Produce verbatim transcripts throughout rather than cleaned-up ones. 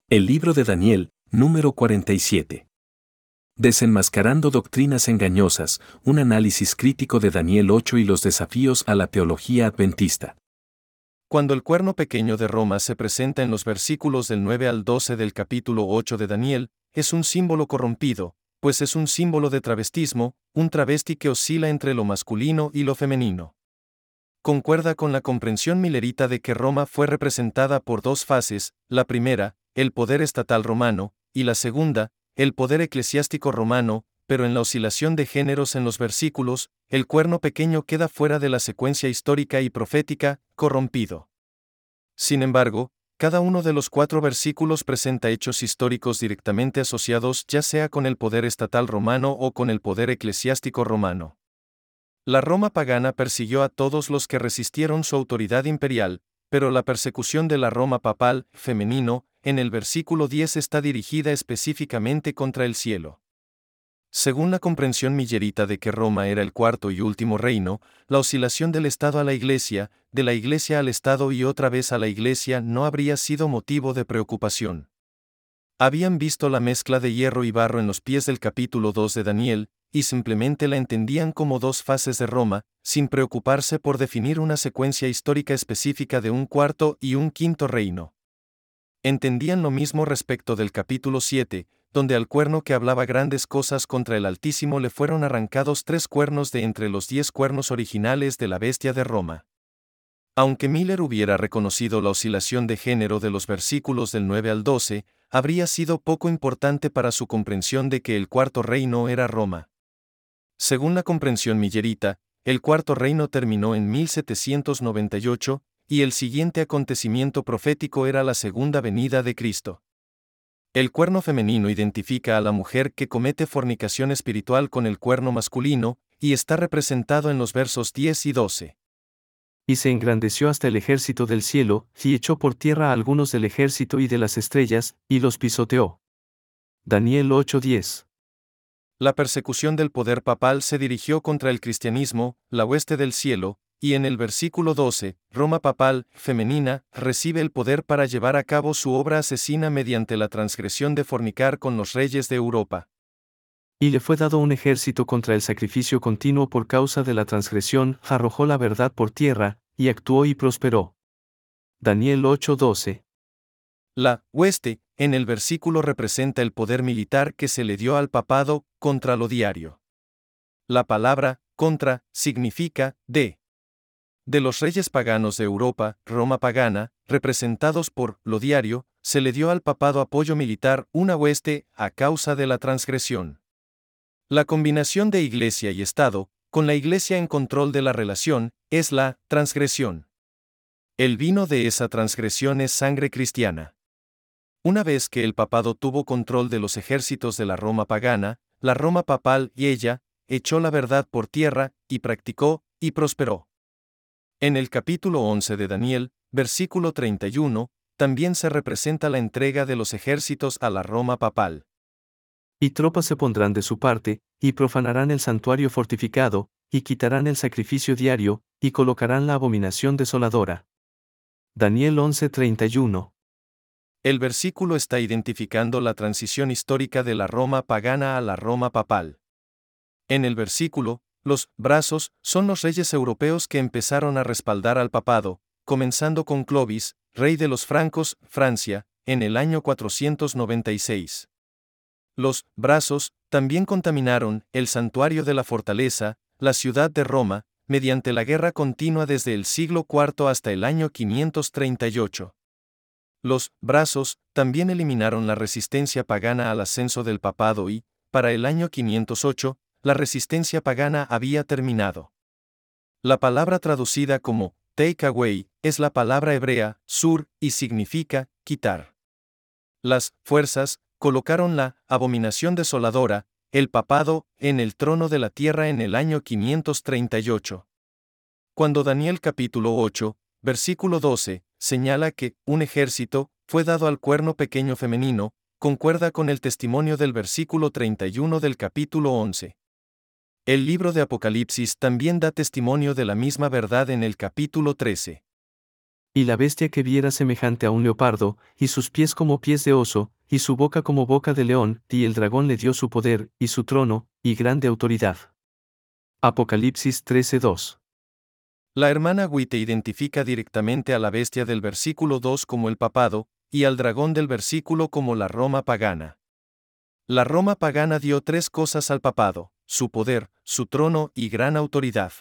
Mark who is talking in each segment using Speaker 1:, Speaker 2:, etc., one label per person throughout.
Speaker 1: El libro de Daniel, número cuarenta y siete. Desenmascarando doctrinas engañosas, un análisis crítico de Daniel ocho y los desafíos a la teología adventista.
Speaker 2: Cuando el cuerno pequeño de Roma se presenta en los versículos del nueve al doce del capítulo ocho de Daniel, es un símbolo corrompido, pues es un símbolo de travestismo, un travesti que oscila entre lo masculino y lo femenino. Concuerda con la comprensión milerita de que Roma fue representada por dos fases, la primera, el poder estatal romano, y la segunda, el poder eclesiástico romano, pero en la oscilación de géneros en los versículos, el cuerno pequeño queda fuera de la secuencia histórica y profética, corrompido. Sin embargo, cada uno de los cuatro versículos presenta hechos históricos directamente asociados ya sea con el poder estatal romano o con el poder eclesiástico romano. La Roma pagana persiguió a todos los que resistieron su autoridad imperial, pero la persecución de la Roma papal, femenino, en el versículo diez está dirigida específicamente contra el cielo. Según la comprensión millerita de que Roma era el cuarto y último reino, la oscilación del Estado a la Iglesia, de la Iglesia al Estado y otra vez a la Iglesia no habría sido motivo de preocupación. Habían visto la mezcla de hierro y barro en los pies del capítulo dos de Daniel, y simplemente la entendían como dos fases de Roma, sin preocuparse por definir una secuencia histórica específica de un cuarto y un quinto reino. Entendían lo mismo respecto del capítulo siete, donde al cuerno que hablaba grandes cosas contra el Altísimo le fueron arrancados tres cuernos de entre los diez cuernos originales de la bestia de Roma. Aunque Miller hubiera reconocido la oscilación de género de los versículos del nueve al doce, habría sido poco importante para su comprensión de que el cuarto reino era Roma. Según la comprensión millerita, el cuarto reino terminó en mil setecientos noventa y ocho, y el siguiente acontecimiento profético era la segunda venida de Cristo. El cuerno femenino identifica a la mujer que comete fornicación espiritual con el cuerno masculino, y está representado en los versos diez y doce.
Speaker 3: Y se engrandeció hasta el ejército del cielo, y echó por tierra a algunos del ejército y de las estrellas, y los pisoteó. Daniel ocho diez.
Speaker 2: La persecución del poder papal se dirigió contra el cristianismo, la hueste del cielo, y en el versículo doce, Roma papal, femenina, recibe el poder para llevar a cabo su obra asesina mediante la transgresión de fornicar con los reyes de Europa.
Speaker 3: Y le fue dado un ejército contra el sacrificio continuo por causa de la transgresión, arrojó la verdad por tierra, y actuó y prosperó. Daniel ocho doce.
Speaker 2: La hueste, en el versículo representa el poder militar que se le dio al papado, contra lo diario. La palabra, contra, significa, de. De los reyes paganos de Europa, Roma pagana, representados por lo diario, se le dio al papado apoyo militar, una hueste, a causa de la transgresión. La combinación de Iglesia y Estado, con la Iglesia en control de la relación, es la transgresión. El vino de esa transgresión es sangre cristiana. Una vez que el papado tuvo control de los ejércitos de la Roma pagana, la Roma papal y ella, echó la verdad por tierra, y practicó, y prosperó. En el capítulo once de Daniel, versículo treinta y uno, también se representa la entrega de los ejércitos a la Roma papal.
Speaker 3: Y tropas se pondrán de su parte, y profanarán el santuario fortificado, y quitarán el sacrificio diario, y colocarán la abominación desoladora. Daniel once treinta y uno.
Speaker 2: El versículo está identificando la transición histórica de la Roma pagana a la Roma papal. En el versículo, los brazos son los reyes europeos que empezaron a respaldar al papado, comenzando con Clovis, rey de los francos, Francia, en el año cuatrocientos noventa y seis. Los brazos también contaminaron el santuario de la fortaleza, la ciudad de Roma, mediante la guerra continua desde el siglo cuarto hasta el año quinientos treinta y ocho. Los brazos también eliminaron la resistencia pagana al ascenso del papado y, para el año quinientos ocho, la resistencia pagana había terminado. La palabra traducida como take away es la palabra hebrea sur y significa quitar. Las fuerzas colocaron la abominación desoladora, el papado, en el trono de la tierra en el año quinientos treinta y ocho. Cuando Daniel capítulo ocho, versículo doce, señala que un ejército fue dado al cuerno pequeño femenino, concuerda con el testimonio del versículo treinta y uno del capítulo once. El libro de Apocalipsis también da testimonio de la misma verdad en el capítulo trece.
Speaker 3: Y la bestia que viera semejante a un leopardo, y sus pies como pies de oso, y su boca como boca de león, y el dragón le dio su poder, y su trono, y grande autoridad. Apocalipsis trece dos.
Speaker 2: La hermana Witte identifica directamente a la bestia del versículo dos como el papado, y al dragón del versículo como la Roma pagana. La Roma pagana dio tres cosas al papado: su poder, su trono y gran autoridad.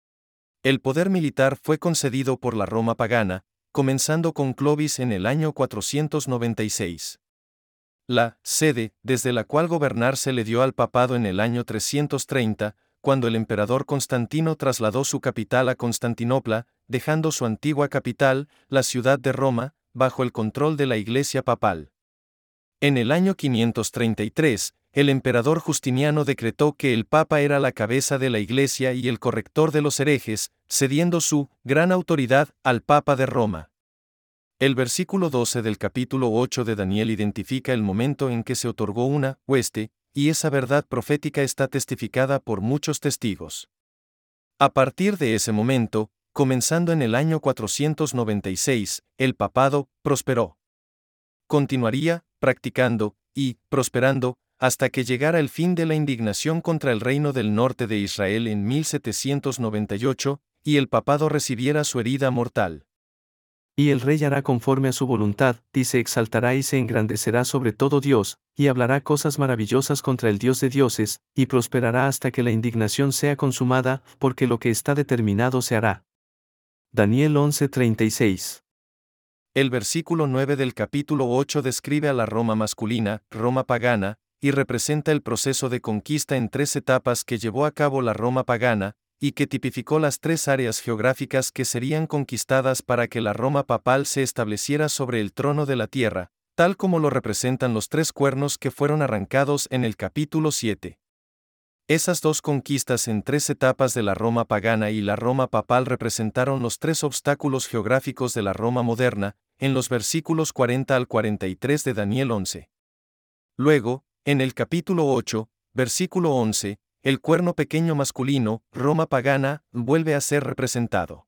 Speaker 2: El poder militar fue concedido por la Roma pagana, comenzando con Clovis en el año cuatrocientos noventa y seis. La sede, desde la cual gobernar se le dio al papado en el año trescientos treinta, cuando el emperador Constantino trasladó su capital a Constantinopla, dejando su antigua capital, la ciudad de Roma, bajo el control de la Iglesia papal. En el año quinientos treinta y tres, el emperador Justiniano decretó que el Papa era la cabeza de la Iglesia y el corrector de los herejes, cediendo su gran autoridad al Papa de Roma. El versículo doce del capítulo ocho de Daniel identifica el momento en que se otorgó una hueste, y esa verdad profética está testificada por muchos testigos. A partir de ese momento, comenzando en el año cuatrocientos noventa y seis, el papado prosperó. Continuaría practicando y prosperando hasta que llegara el fin de la indignación contra el reino del norte de Israel en mil setecientos noventa y ocho, y el papado recibiera su herida mortal.
Speaker 3: Y el rey hará conforme a su voluntad, y se exaltará y se engrandecerá sobre todo Dios, y hablará cosas maravillosas contra el Dios de dioses, y prosperará hasta que la indignación sea consumada, porque lo que está determinado se hará. Daniel once treinta y seis.
Speaker 2: El versículo nueve del capítulo ocho describe a la Roma masculina, Roma pagana, y representa el proceso de conquista en tres etapas que llevó a cabo la Roma pagana, y que tipificó las tres áreas geográficas que serían conquistadas para que la Roma papal se estableciera sobre el trono de la tierra, tal como lo representan los tres cuernos que fueron arrancados en el capítulo siete. Esas dos conquistas en tres etapas de la Roma pagana y la Roma papal representaron los tres obstáculos geográficos de la Roma moderna, en los versículos cuarenta al cuarenta y tres de Daniel once. Luego, en el capítulo ocho, versículo once, el cuerno pequeño masculino, Roma pagana, vuelve a ser representado.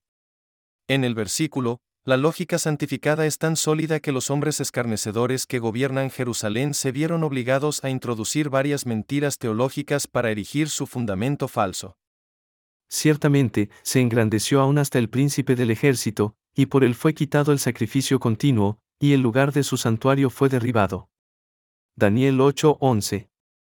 Speaker 2: En el versículo, la lógica santificada es tan sólida que los hombres escarnecedores que gobiernan Jerusalén se vieron obligados a introducir varias mentiras teológicas para erigir su fundamento falso.
Speaker 3: Ciertamente, se engrandeció aún hasta el príncipe del ejército, y por él fue quitado el sacrificio continuo, y el lugar de su santuario fue derribado. Daniel ocho once.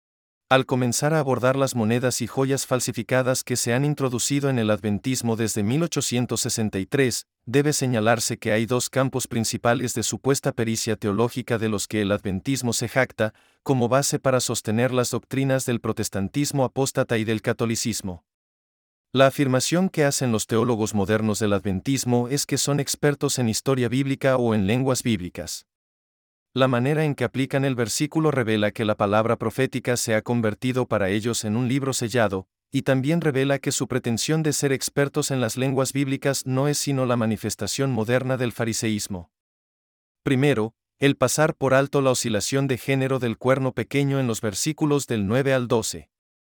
Speaker 2: Al comenzar a abordar las monedas y joyas falsificadas que se han introducido en el adventismo desde mil ochocientos sesenta y tres, debe señalarse que hay dos campos principales de supuesta pericia teológica de los que el adventismo se jacta, como base para sostener las doctrinas del protestantismo apóstata y del catolicismo. La afirmación que hacen los teólogos modernos del adventismo es que son expertos en historia bíblica o en lenguas bíblicas. La manera en que aplican el versículo revela que la palabra profética se ha convertido para ellos en un libro sellado, y también revela que su pretensión de ser expertos en las lenguas bíblicas no es sino la manifestación moderna del fariseísmo. Primero, el pasar por alto la oscilación de género del cuerno pequeño en los versículos del nueve al doce.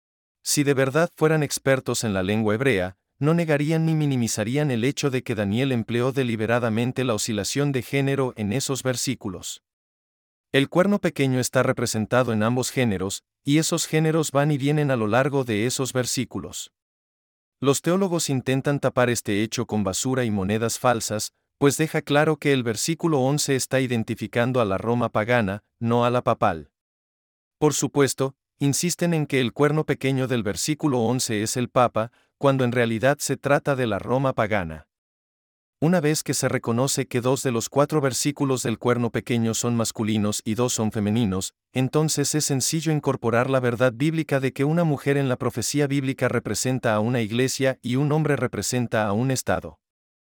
Speaker 2: Si de verdad fueran expertos en la lengua hebrea, no negarían ni minimizarían el hecho de que Daniel empleó deliberadamente la oscilación de género en esos versículos. El cuerno pequeño está representado en ambos géneros, y esos géneros van y vienen a lo largo de esos versículos. Los teólogos intentan tapar este hecho con basura y monedas falsas, pues deja claro que el versículo once está identificando a la Roma pagana, no a la papal. Por supuesto, insisten en que el cuerno pequeño del versículo once es el Papa, cuando en realidad se trata de la Roma pagana. Una vez que se reconoce que dos de los cuatro versículos del cuerno pequeño son masculinos y dos son femeninos, entonces es sencillo incorporar la verdad bíblica de que una mujer en la profecía bíblica representa a una iglesia y un hombre representa a un estado.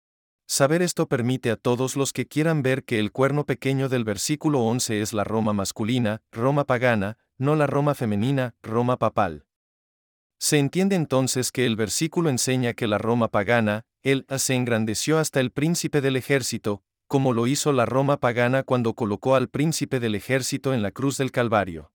Speaker 2: Saber esto permite a todos los que quieran ver que el cuerno pequeño del versículo once es la Roma masculina, Roma pagana, no la Roma femenina, Roma papal. Se entiende entonces que el versículo enseña que la Roma pagana, él se engrandeció hasta el príncipe del ejército, como lo hizo la Roma pagana cuando colocó al príncipe del ejército en la cruz del Calvario.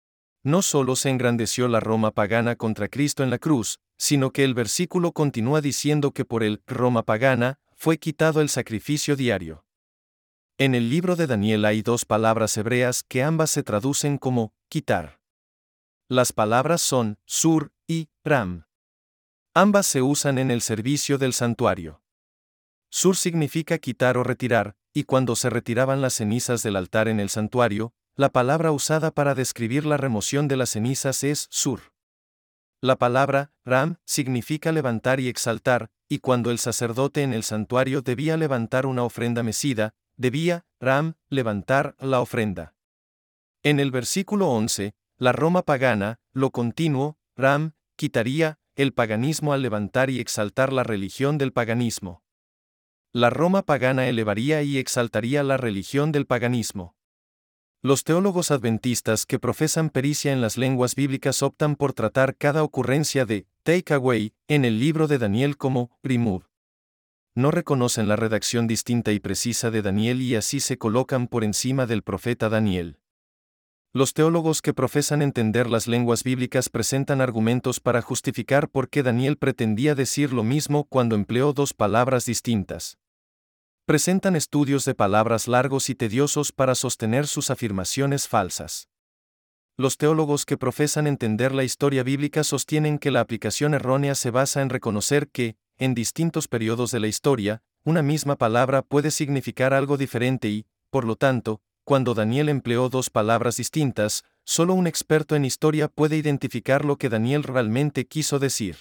Speaker 2: No solo se engrandeció la Roma pagana contra Cristo en la cruz, sino que el versículo continúa diciendo que por él, Roma pagana, fue quitado el sacrificio diario. En el libro de Daniel hay dos palabras hebreas que ambas se traducen como quitar. Las palabras son sur y ram. Ambas se usan en el servicio del santuario. Sur significa quitar o retirar, y cuando se retiraban las cenizas del altar en el santuario, la palabra usada para describir la remoción de las cenizas es sur. La palabra ram significa levantar y exaltar, y cuando el sacerdote en el santuario debía levantar una ofrenda mecida, debía, ram, levantar la ofrenda. En el versículo once, la Roma pagana, lo continuo, ram, quitaría el paganismo al levantar y exaltar la religión del paganismo. La Roma pagana elevaría y exaltaría la religión del paganismo. Los teólogos adventistas que profesan pericia en las lenguas bíblicas optan por tratar cada ocurrencia de take away en el libro de Daniel como remove. No reconocen la redacción distinta y precisa de Daniel y así se colocan por encima del profeta Daniel. Los teólogos que profesan entender las lenguas bíblicas presentan argumentos para justificar por qué Daniel pretendía decir lo mismo cuando empleó dos palabras distintas. Presentan estudios de palabras largos y tediosos para sostener sus afirmaciones falsas. Los teólogos que profesan entender la historia bíblica sostienen que la aplicación errónea se basa en reconocer que, en distintos periodos de la historia, una misma palabra puede significar algo diferente y, por lo tanto, cuando Daniel empleó dos palabras distintas, solo un experto en historia puede identificar lo que Daniel realmente quiso decir.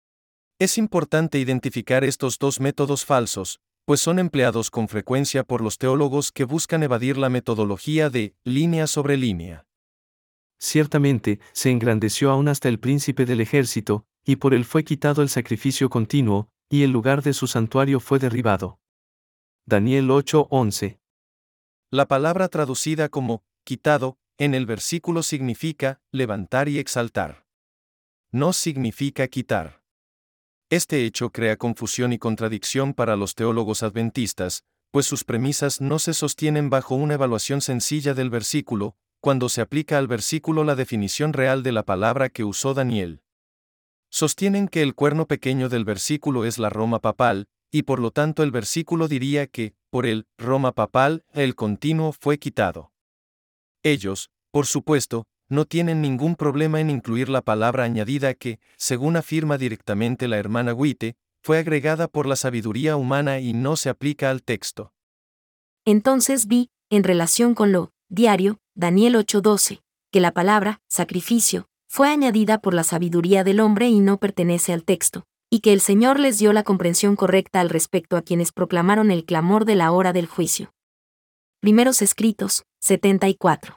Speaker 2: Es importante identificar estos dos métodos falsos, pues son empleados con frecuencia por los teólogos que buscan evadir la metodología de línea sobre línea.
Speaker 3: Ciertamente, se engrandeció aún hasta el príncipe del ejército, y por él fue quitado el sacrificio continuo, y el lugar de su santuario fue derribado. Daniel ocho once.
Speaker 2: La palabra traducida como quitado en el versículo significa levantar y exaltar. No significa quitar. Este hecho crea confusión y contradicción para los teólogos adventistas, pues sus premisas no se sostienen bajo una evaluación sencilla del versículo, cuando se aplica al versículo la definición real de la palabra que usó Daniel. Sostienen que el cuerno pequeño del versículo es la Roma papal, y por lo tanto el versículo diría que, por el Roma papal, el continuo fue quitado. Ellos, por supuesto, no tienen ningún problema en incluir la palabra añadida que, según afirma directamente la hermana Witte, fue agregada por la sabiduría humana y no se aplica al texto.
Speaker 4: Entonces vi, en relación con lo diario, Daniel ocho doce, que la palabra sacrificio fue añadida por la sabiduría del hombre y no pertenece al texto, y que el Señor les dio la comprensión correcta al respecto a quienes proclamaron el clamor de la hora del juicio. Primeros Escritos, setenta y cuatro.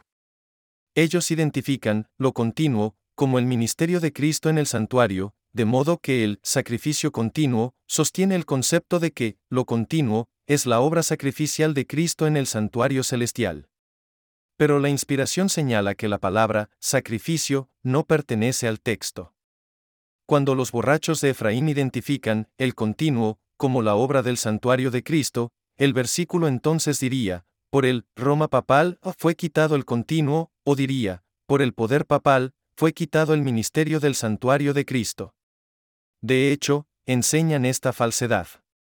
Speaker 2: Ellos identifican lo continuo como el ministerio de Cristo en el santuario, de modo que el sacrificio continuo sostiene el concepto de que lo continuo es la obra sacrificial de Cristo en el santuario celestial. Pero la inspiración señala que la palabra sacrificio no pertenece al texto. Cuando los borrachos de Efraín identifican el continuo como la obra del santuario de Cristo, el versículo entonces diría, por el Roma papal fue quitado el continuo, o diría, por el poder papal fue quitado el ministerio del santuario de Cristo. De hecho, enseñan esta falsedad.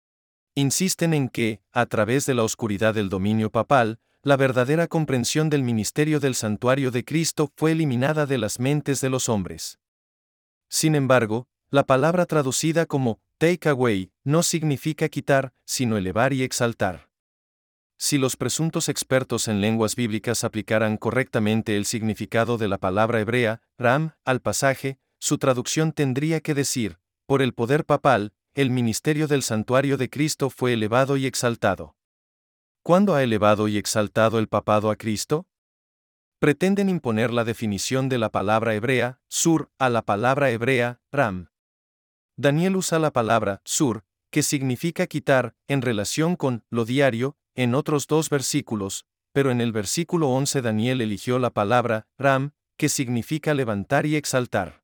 Speaker 2: Insisten en que, a través de la oscuridad del dominio papal, la verdadera comprensión del ministerio del santuario de Cristo fue eliminada de las mentes de los hombres. Sin embargo, la palabra traducida como take away no significa quitar, sino elevar y exaltar. Si los presuntos expertos en lenguas bíblicas aplicaran correctamente el significado de la palabra hebrea, ram, al pasaje, su traducción tendría que decir, por el poder papal, el ministerio del santuario de Cristo fue elevado y exaltado. ¿Cuándo ha elevado y exaltado el papado a Cristo? Pretenden imponer la definición de la palabra hebrea, sur, a la palabra hebrea, ram. Daniel usa la palabra sur, que significa quitar, en relación con lo diario, en otros dos versículos, pero en el versículo once Daniel eligió la palabra ram, que significa levantar y exaltar.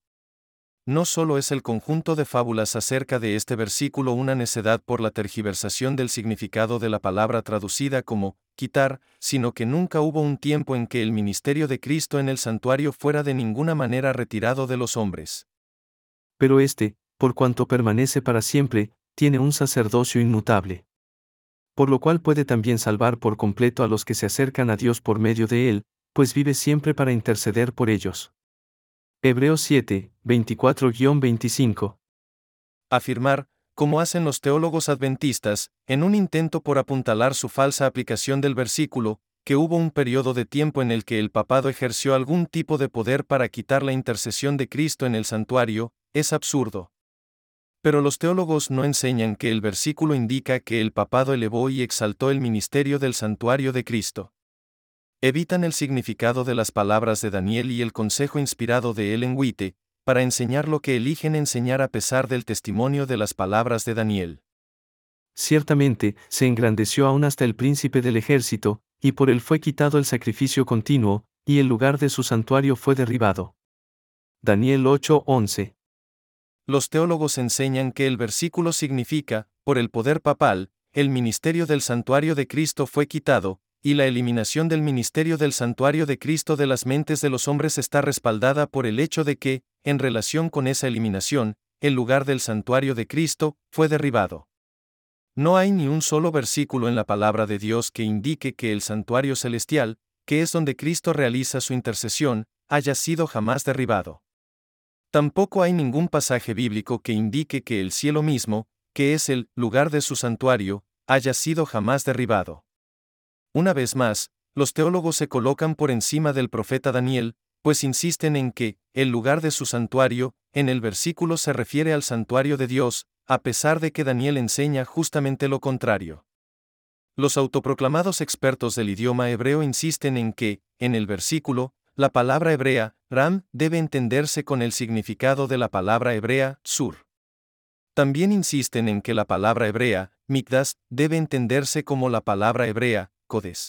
Speaker 2: No solo es el conjunto de fábulas acerca de este versículo una necedad por la tergiversación del significado de la palabra traducida como quitar, sino que nunca hubo un tiempo en que el ministerio de Cristo en el santuario fuera de ninguna manera retirado de los hombres.
Speaker 3: Pero éste, por cuanto permanece para siempre, tiene un sacerdocio inmutable. por lo cual puede también salvar por completo a los que se acercan a Dios por medio de él, pues vive siempre para interceder por ellos. Hebreos siete, veinticuatro a veinticinco.
Speaker 2: Afirmar, como hacen los teólogos adventistas, en un intento por apuntalar su falsa aplicación del versículo, que hubo un periodo de tiempo en el que el papado ejerció algún tipo de poder para quitar la intercesión de Cristo en el santuario, es absurdo. Pero los teólogos no enseñan que el versículo indica que el papado elevó y exaltó el ministerio del santuario de Cristo. Evitan el significado de las palabras de Daniel y el consejo inspirado de Ellen White, para enseñar lo que eligen enseñar a pesar del testimonio de las palabras de Daniel.
Speaker 3: Ciertamente, se engrandeció aún hasta el príncipe del ejército, y por él fue quitado el sacrificio continuo, y el lugar de su santuario fue derribado. Daniel ocho, once.
Speaker 2: Los teólogos enseñan que el versículo significa, por el poder papal, el ministerio del santuario de Cristo fue quitado, y la eliminación del ministerio del santuario de Cristo de las mentes de los hombres está respaldada por el hecho de que, en relación con esa eliminación, el lugar del santuario de Cristo fue derribado. No hay ni un solo versículo en la palabra de Dios que indique que el santuario celestial, que es donde Cristo realiza su intercesión, haya sido jamás derribado. Tampoco hay ningún pasaje bíblico que indique que el cielo mismo, que es el lugar de su santuario, haya sido jamás derribado. Una vez más, los teólogos se colocan por encima del profeta Daniel, pues insisten en que, el lugar de su santuario, en el versículo se refiere al santuario de Dios, a pesar de que Daniel enseña justamente lo contrario. Los autoproclamados expertos del idioma hebreo insisten en que, en el versículo, la palabra hebrea, ram, debe entenderse con el significado de la palabra hebrea, sur. También insisten en que la palabra hebrea, mikdas, debe entenderse como la palabra hebrea, kodes.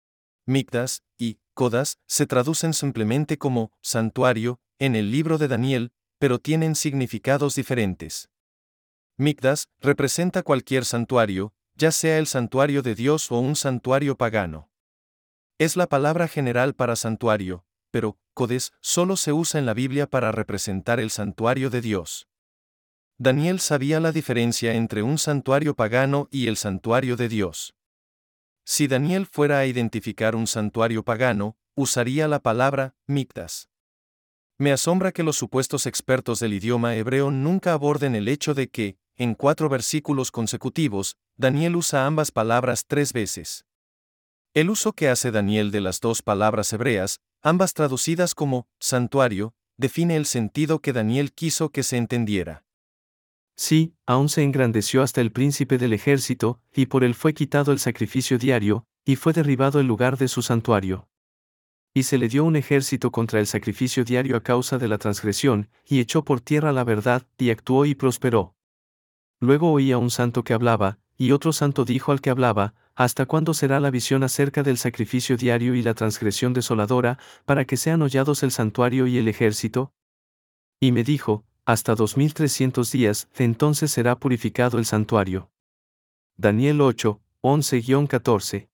Speaker 2: Mikdas y kodas se traducen simplemente como santuario en el libro de Daniel, pero tienen significados diferentes. Mikdas representa cualquier santuario, ya sea el santuario de Dios o un santuario pagano. Es la palabra general para santuario, pero kodes solo se usa en la Biblia para representar el santuario de Dios. Daniel sabía la diferencia entre un santuario pagano y el santuario de Dios. Si Daniel fuera a identificar un santuario pagano, usaría la palabra mikdas. Me asombra que los supuestos expertos del idioma hebreo nunca aborden el hecho de que, en cuatro versículos consecutivos, Daniel usa ambas palabras tres veces. El uso que hace Daniel de las dos palabras hebreas, ambas traducidas como santuario, define el sentido que Daniel quiso que se entendiera.
Speaker 3: Sí, aún se engrandeció hasta el príncipe del ejército, y por él fue quitado el sacrificio diario, y fue derribado el lugar de su santuario. Y se le dio un ejército contra el sacrificio diario a causa de la transgresión, y echó por tierra la verdad, y actuó y prosperó. Luego oía un santo que hablaba, y otro santo dijo al que hablaba, ¿hasta cuándo será la visión acerca del sacrificio diario y la transgresión desoladora, para que sean hollados el santuario y el ejército? Y me dijo, hasta dos mil trescientos días, entonces será purificado el santuario. Daniel ocho, once a catorce.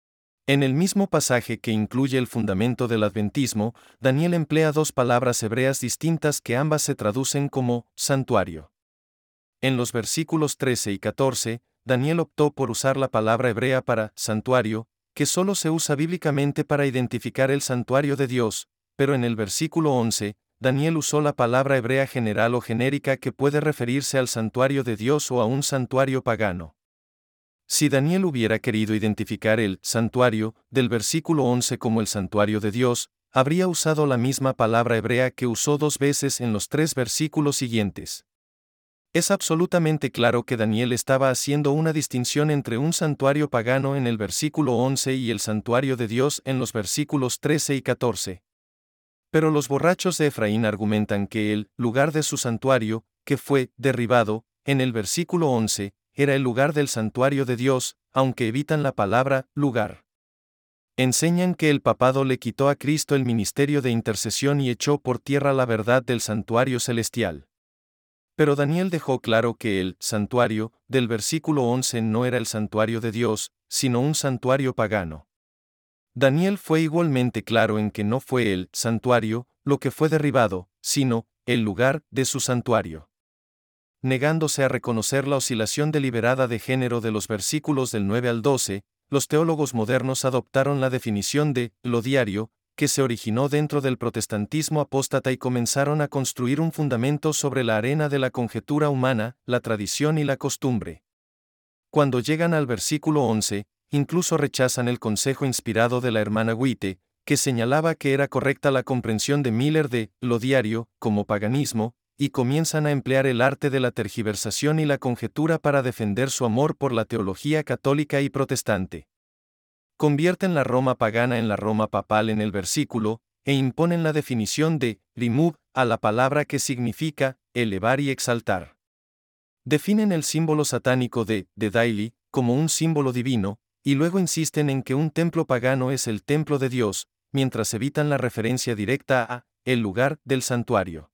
Speaker 2: En el mismo pasaje que incluye el fundamento del adventismo, Daniel emplea dos palabras hebreas distintas que ambas se traducen como santuario. En los versículos trece y catorce, Daniel optó por usar la palabra hebrea para santuario, que solo se usa bíblicamente para identificar el santuario de Dios, pero en el versículo once, Daniel usó la palabra hebrea general o genérica que puede referirse al santuario de Dios o a un santuario pagano. Si Daniel hubiera querido identificar el santuario del versículo once como el santuario de Dios, habría usado la misma palabra hebrea que usó dos veces en los tres versículos siguientes. Es absolutamente claro que Daniel estaba haciendo una distinción entre un santuario pagano en el versículo once y el santuario de Dios en los versículos trece y catorce. Pero los borrachos de Efraín argumentan que el lugar de su santuario, que fue derribado, en el versículo once, era el lugar del santuario de Dios, aunque evitan la palabra lugar. Enseñan que el papado le quitó a Cristo el ministerio de intercesión y echó por tierra la verdad del santuario celestial. Pero Daniel dejó claro que el santuario del versículo once no era el santuario de Dios, sino un santuario pagano. Daniel fue igualmente claro en que no fue el santuario lo que fue derribado, sino el lugar de su santuario. negándose a reconocer la oscilación deliberada de género de los versículos del nueve al doce, los teólogos modernos adoptaron la definición de lo diario, que se originó dentro del protestantismo apóstata y comenzaron a construir un fundamento sobre la arena de la conjetura humana, la tradición y la costumbre. Cuando llegan al versículo once, incluso rechazan el consejo inspirado de la hermana Witte, que señalaba que era correcta la comprensión de Miller de lo diario como paganismo, y comienzan a emplear el arte de la tergiversación y la conjetura para defender su amor por la teología católica y protestante. Convierten la Roma pagana en la Roma papal en el versículo, e imponen la definición de remove a la palabra que significa elevar y exaltar. Definen el símbolo satánico de the daily como un símbolo divino, y luego insisten en que un templo pagano es el templo de Dios, mientras evitan la referencia directa a el lugar del santuario.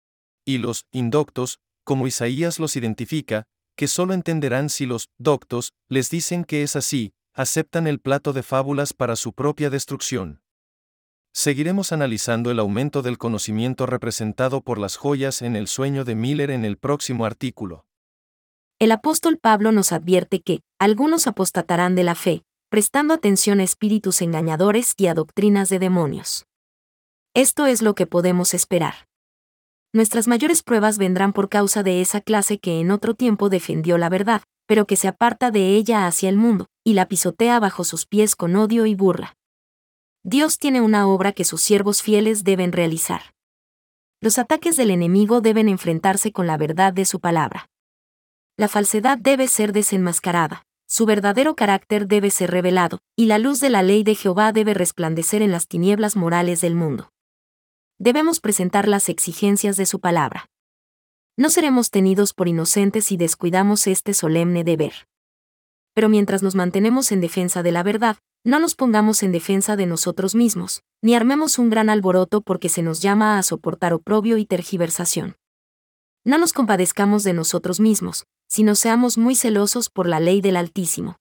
Speaker 2: Y los indoctos, como Isaías los identifica, que solo entenderán si los doctos les dicen que es así, aceptan el plato de fábulas para su propia destrucción. Seguiremos analizando el aumento del conocimiento representado por las joyas en el sueño de Miller en el próximo artículo.
Speaker 4: El apóstol Pablo nos advierte que algunos apostatarán de la fe, prestando atención a espíritus engañadores y a doctrinas de demonios. Esto es lo que podemos esperar. Nuestras mayores pruebas vendrán por causa de esa clase que en otro tiempo defendió la verdad, pero que se aparta de ella hacia el mundo, y la pisotea bajo sus pies con odio y burla. Dios tiene una obra que sus siervos fieles deben realizar. Los ataques del enemigo deben enfrentarse con la verdad de su palabra. La falsedad debe ser desenmascarada, su verdadero carácter debe ser revelado, y la luz de la ley de Jehová debe resplandecer en las tinieblas morales del mundo. Debemos presentar las exigencias de su palabra. No seremos tenidos por inocentes si descuidamos este solemne deber. Pero mientras nos mantenemos en defensa de la verdad, no nos pongamos en defensa de nosotros mismos, ni armemos un gran alboroto porque se nos llama a soportar oprobio y tergiversación. No nos compadezcamos de nosotros mismos, sino seamos muy celosos por la ley del Altísimo.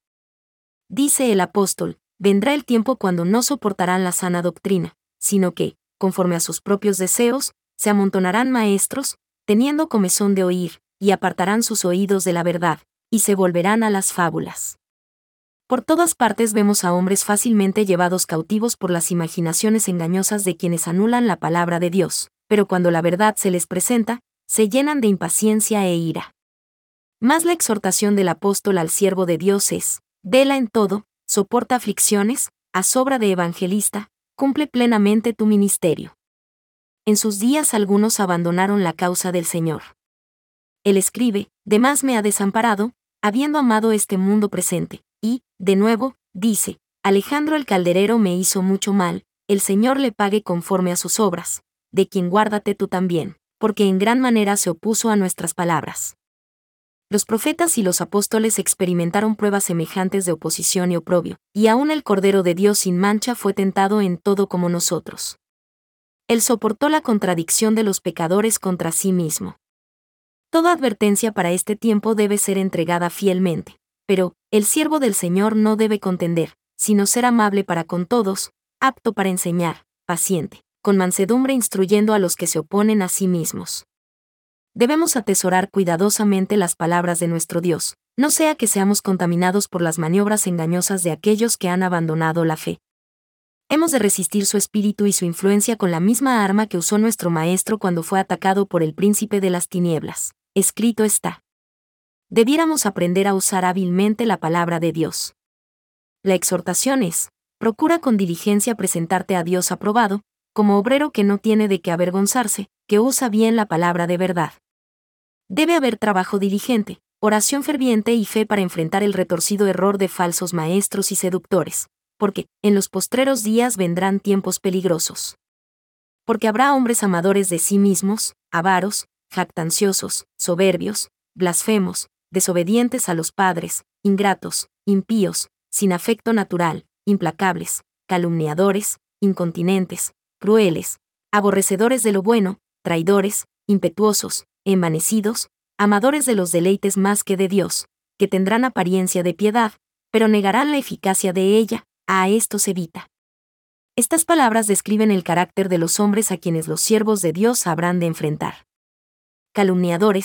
Speaker 4: Dice el apóstol, vendrá el tiempo cuando no soportarán la sana doctrina, sino que, conforme a sus propios deseos, se amontonarán maestros, teniendo comezón de oír, y apartarán sus oídos de la verdad, y se volverán a las fábulas. Por todas partes vemos a hombres fácilmente llevados cautivos por las imaginaciones engañosas de quienes anulan la palabra de Dios, pero cuando la verdad se les presenta, se llenan de impaciencia e ira. Mas la exhortación del apóstol al siervo de Dios es, vela en todo, soporta aflicciones, a sobra de evangelista, cumple plenamente tu ministerio. En sus días algunos abandonaron la causa del Señor. Él escribe, de más me ha desamparado, habiendo amado este mundo presente, y, de nuevo, dice, Alejandro el calderero me hizo mucho mal, el Señor le pague conforme a sus obras, de quien guárdate tú también, porque en gran manera se opuso a nuestras palabras. Los profetas y los apóstoles experimentaron pruebas semejantes de oposición y oprobio, y aún el Cordero de Dios sin mancha fue tentado en todo como nosotros. Él soportó la contradicción de los pecadores contra sí mismo. Toda advertencia para este tiempo debe ser entregada fielmente, pero, el siervo del Señor no debe contender, sino ser amable para con todos, apto para enseñar, paciente, con mansedumbre instruyendo a los que se oponen a sí mismos. Debemos atesorar cuidadosamente las palabras de nuestro Dios, no sea que seamos contaminados por las maniobras engañosas de aquellos que han abandonado la fe. Hemos de resistir su espíritu y su influencia con la misma arma que usó nuestro Maestro cuando fue atacado por el príncipe de las tinieblas. Escrito está. Debiéramos aprender a usar hábilmente la palabra de Dios. La exhortación es, procura con diligencia presentarte a Dios aprobado, como obrero que no tiene de qué avergonzarse, que usa bien la palabra de verdad. Debe haber trabajo diligente, oración ferviente y fe para enfrentar el retorcido error de falsos maestros y seductores, porque, en los postreros días vendrán tiempos peligrosos. Porque habrá hombres amadores de sí mismos, avaros, jactanciosos, soberbios, blasfemos, desobedientes a los padres, ingratos, impíos, sin afecto natural, implacables, calumniadores, incontinentes, crueles, aborrecedores de lo bueno, traidores, impetuosos, envanecidos, amadores de los deleites más que de Dios, que tendrán apariencia de piedad, pero negarán la eficacia de ella, a estos evita. Estas palabras describen el carácter de los hombres a quienes los siervos de Dios habrán de enfrentar. Calumniadores,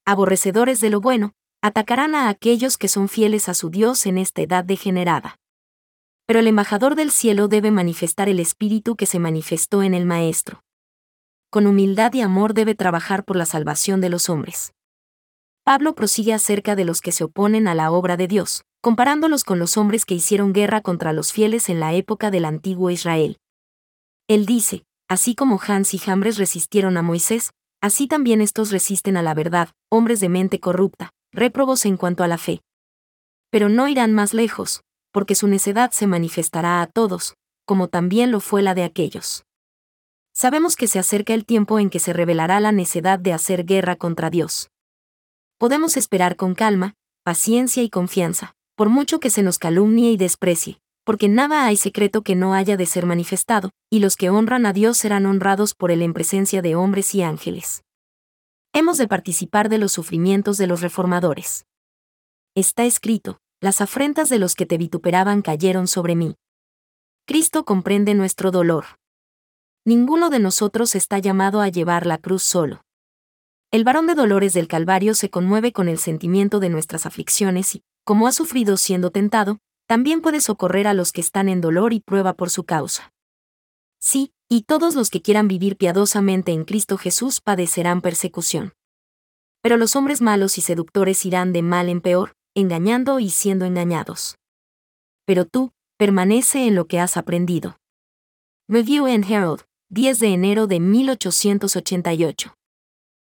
Speaker 4: aborrecedores de lo bueno, atacarán a aquellos que son fieles a su Dios en esta edad degenerada. Pero el embajador del cielo debe manifestar el espíritu que se manifestó en el Maestro. Con humildad y amor debe trabajar por la salvación de los hombres. Pablo prosigue acerca de los que se oponen a la obra de Dios, comparándolos con los hombres que hicieron guerra contra los fieles en la época del antiguo Israel. Él dice, así como Jans y Jambres resistieron a Moisés, así también estos resisten a la verdad, hombres de mente corrupta, réprobos en cuanto a la fe. Pero no irán más lejos, porque su necedad se manifestará a todos, como también lo fue la de aquellos. Sabemos que se acerca el tiempo en que se revelará la necedad de hacer guerra contra Dios. Podemos esperar con calma, paciencia y confianza, por mucho que se nos calumnie y desprecie, porque nada hay secreto que no haya de ser manifestado, y los que honran a Dios serán honrados por él en presencia de hombres y ángeles. Hemos de participar de los sufrimientos de los reformadores. Está escrito, las afrentas de los que te vituperaban cayeron sobre mí. Cristo comprende nuestro dolor. Ninguno de nosotros está llamado a llevar la cruz solo. El varón de dolores del Calvario se conmueve con el sentimiento de nuestras aflicciones y, como ha sufrido siendo tentado, también puede socorrer a los que están en dolor y prueba por su causa. Sí, y todos los que quieran vivir piadosamente en Cristo Jesús padecerán persecución. Pero los hombres malos y seductores irán de mal en peor, engañando y siendo engañados. Pero tú, permanece en lo que has aprendido. Review and Herald, diez de enero de mil ochocientos ochenta y ocho.